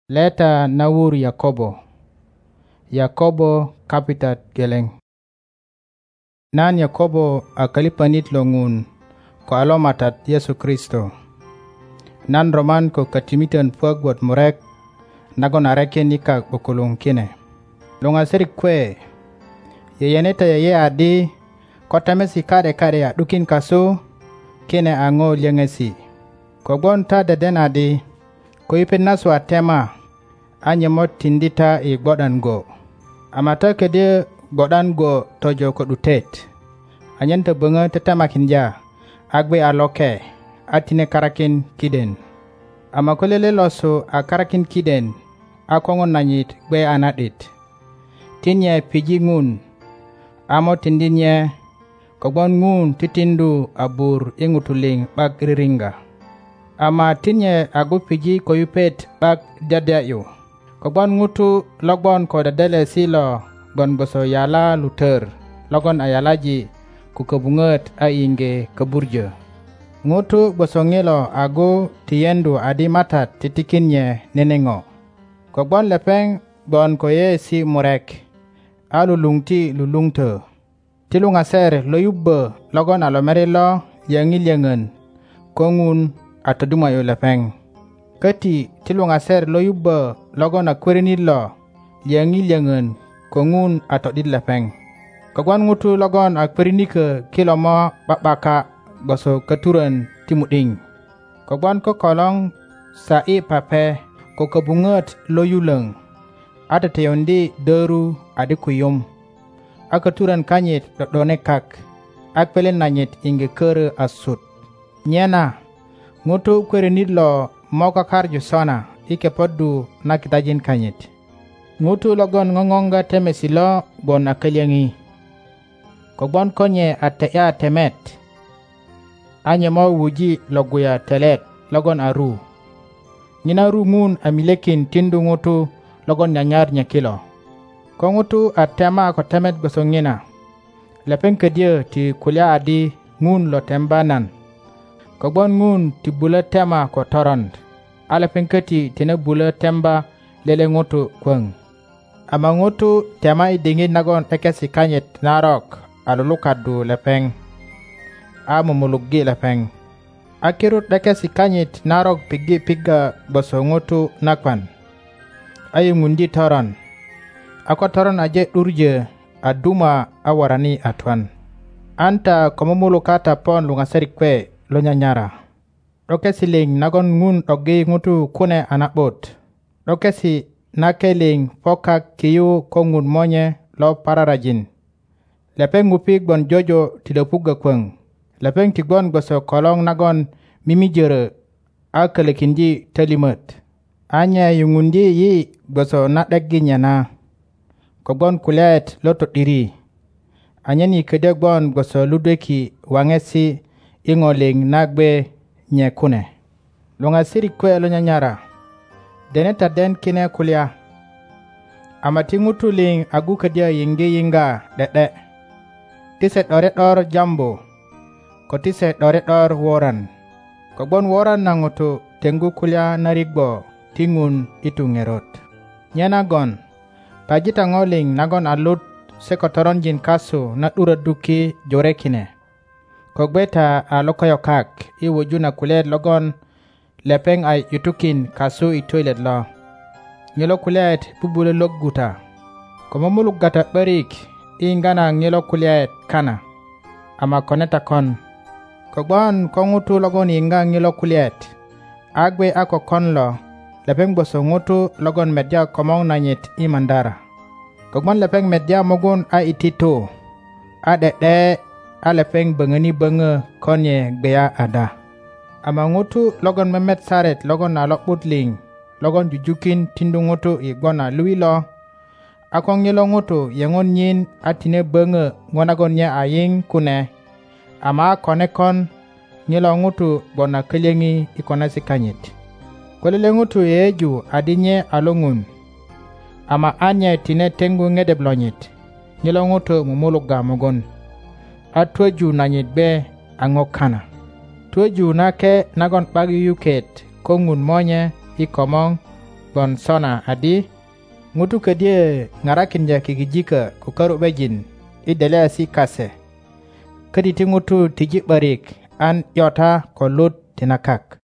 Leta nawur Yakobo kapitat geleng. Nan Yakobo akalipanit longun ko alomatat Yesu Kristo. Nan roman ko katimitan puag buat murek nagon areke nikak bokulung kine. Lunga serik kwe yeyeneta yeye adi kotamesi kade ya dukin kasu kine ango liangesi. Kogon ta deden adi ko ipin nasu atema anyemot tindita I godan go. Amata kede godan go tojo ko dutet. Anyenta bunga tetama kinja agbe aloke atine karakin kiden. Amakolele loso a karakin kiden akongon nanyit gbe anadit. Tinye piji ngun amo tindinye kogbon ngun titindu abur ingutuling bag riringa. Ama tinye agu piji koyupet bag dadayo. Kogbon ngutu logbon ko dadele silo gon boso yala luter logon ayalaji kukabunget ainge kaburje. Ngutu boso ngilo agu tiyendu adi matat titikinye nenengo. Kogbon lepeng gon koye si murek alulungti lulungte. Tilungaser loyubbe logon alomeri lo yangilyangen kongun atadumayo lepeng. Kati tilungaser loyubbe logon akwerini lo yangilyangen kongun atodid lepeng. Kogbon ngutu logon akwerini ke kilomo babaka boso keturen timuding. Kogbon ko kolong sai pape ko kebunget loyuleng. Ada teyondi deru adikuyum. Aketuren kanyit donekak. Akpelen nanyit inge kere asut. Nyena ngutu kwerenid lo moka karju sona ike podu nakitajin kanyit. Ngutu logon ngongonga temesilo bon akelyangi. Kogbon konye ateya temet. Anye mo wuji loguya telet logon aru. Nina ru ngun amilekin tindu ngutu logon nyanyar nyakilo. Ko ngutu atema ko temet gosongina. Lepeng kedia ti kulia adi ngun lo tembanan. Kogbon ngun ti bula tema ko torond. Alepeng keti tina bula temba lele ngutu kweng. Ama ngutu tema idingin nagon ekesi kanyet narok alulukadu lepeng. Mumulugi lepeng. Akirut ekesi kanyet narok pigi piga boso ngutu nakwan. Ayu ngundi toron. Ako toron aje urje aduma awarani atwan. Anta komumulukata pon lungaserik kwe lo nyanyara. Dokesi ling nagon ngun ogi ngutu kune anakbot. Dokesi nakeling poka kiyu kongun monye lo pararajin. Lepeng ngupik bon jojo tidapuga kweng. Lepeng tigbon goso kolong nagon mimijere akelekinji telimet. Anya yungundi yi goso nakdegi nyana. Kogbon kulet loto diri. Anya ni kedegbon goso ludeki wangesi ingoling nagbe nye kune. Lunga siri kwe lo nyanyara. Deneta den kine kulia. Amati ngutuling agu kedia yingi yinga dede. Tiset oret or jambo. Ko tiset oret or woran. Kogbon woran na ngutu tengu kulia narigbo tingun itu ngerot. Nyana gon. Pajita ngoling nagon alut sekotoron jin kasu na uraduki jorekine. Kogbeta alokoyokak iwujuna kulet logon lepeng ay yutukin kasu itoilet lo. Ngelo kulet bubule logguta. Komomuluk gata barik ingana ngelo kulet kana. Ama koneta kon. Kogbon kongutu logon inga ngelo kulet. Agwe ako kon lo. Lepeng boso ngutu logon medya komong nanyit imandara. Kogbon lepeng medya mogun a itito. Adede a lepeng bengeni benge konye gbeya ada. Ama ngutu logon memet saret logon alok butling. Logon jujukin tindu ngutu igona luilo. Akong ngilo ngutu yengon nyin atine benge ngonagon nye aying kune. Ama konekon ngilo ngutu bona kelyengi ikona sikanyit. Kolele ngutu yeju adinye alungun. Ama anye tine tengu ngede blonyit. Ngilo ngutu mumuluk gamogon. Atweju nanyit be angokana. Tweju nake nagon pagi yuket kongun monye ikomong bon sona adi ngutu kedie ngarakinja kikijika ku karu bejin idele si kase kedi ti ngutu tiji barik an yota ko lut tinakak.